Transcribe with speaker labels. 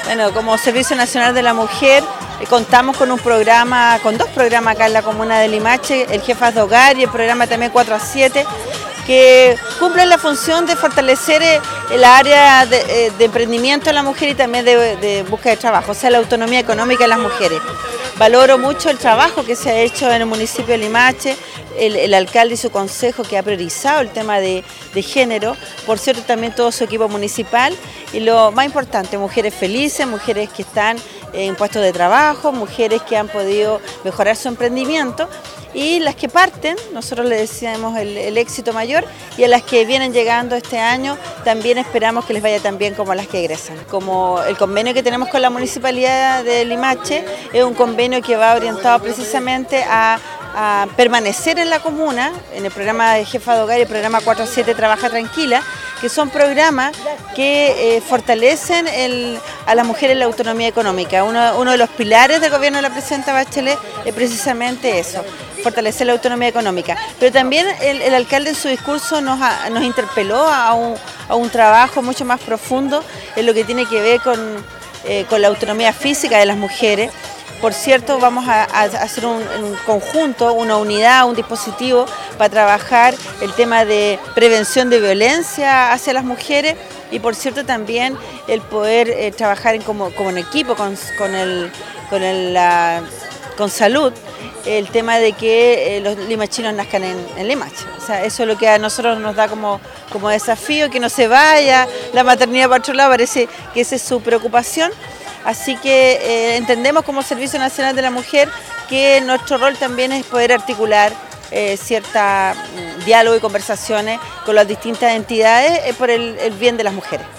Speaker 1: Bueno, como Servicio Nacional de la Mujer contamos con dos programas acá en la comuna de Limache, el Jefas de Hogar y el programa también 4 a 7, que cumplen la función de fortalecer el área de emprendimiento de la mujer y también de búsqueda de trabajo, o sea, la autonomía económica de las mujeres. Valoro mucho el trabajo que se ha hecho en el municipio de Limache, el alcalde y su consejo que ha priorizado el tema de género, por cierto también todo su equipo municipal y lo más importante, mujeres felices, mujeres que están en puestos de trabajo, mujeres que han podido mejorar su emprendimiento y las que parten, nosotros le deseamos el éxito mayor y a las que vienen llegando este año también esperamos que les vaya tan bien como a las que egresan. Como el convenio que tenemos con la Municipalidad de Limache es un convenio que va orientado precisamente a permanecer en la comuna, en el programa de Jefa de Hogar y el programa 4-7 Trabaja Tranquila, que son programas que fortalecen a las mujeres la autonomía económica. Uno de los pilares del gobierno de la presidenta Bachelet es precisamente eso, fortalecer la autonomía económica. Pero también el alcalde en su discurso nos interpeló a un trabajo mucho más profundo en lo que tiene que ver con la autonomía física de las mujeres. Por cierto, vamos a hacer un conjunto, una unidad, un dispositivo para trabajar el tema de prevención de violencia hacia las mujeres y por cierto también el poder trabajar como en equipo con salud, el tema de que los limachinos nazcan en Limache. O sea, eso es lo que a nosotros nos da como desafío, que no se vaya la maternidad para otro lado, parece que esa es su preocupación. Así que entendemos como Servicio Nacional de la Mujer que nuestro rol también es poder articular cierta diálogo y conversaciones con las distintas entidades por el bien de las mujeres.